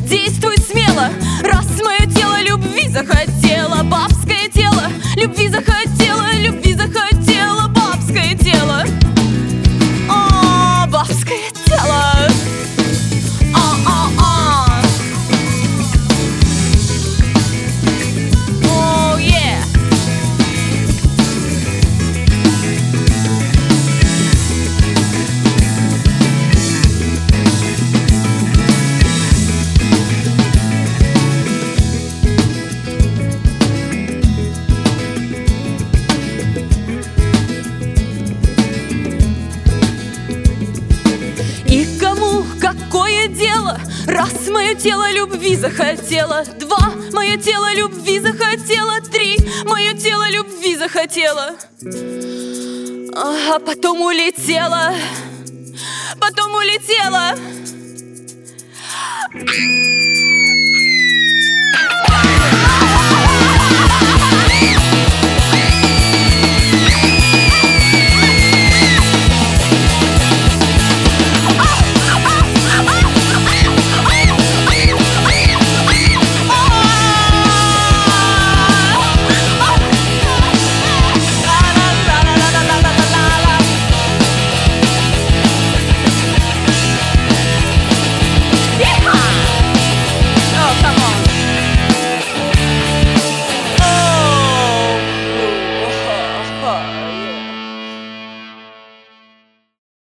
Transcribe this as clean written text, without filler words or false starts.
действуй смело, раз мое тело любви захотело. Бабское тело любви захотело, любви захотело. Бабское тело, бабское тело. О, yeah. И кому какое дело, раз мое тело любви захотело. Два, мое тело любви захотело. Три, мое тело любви захотело. А потом улетела, потом улетела.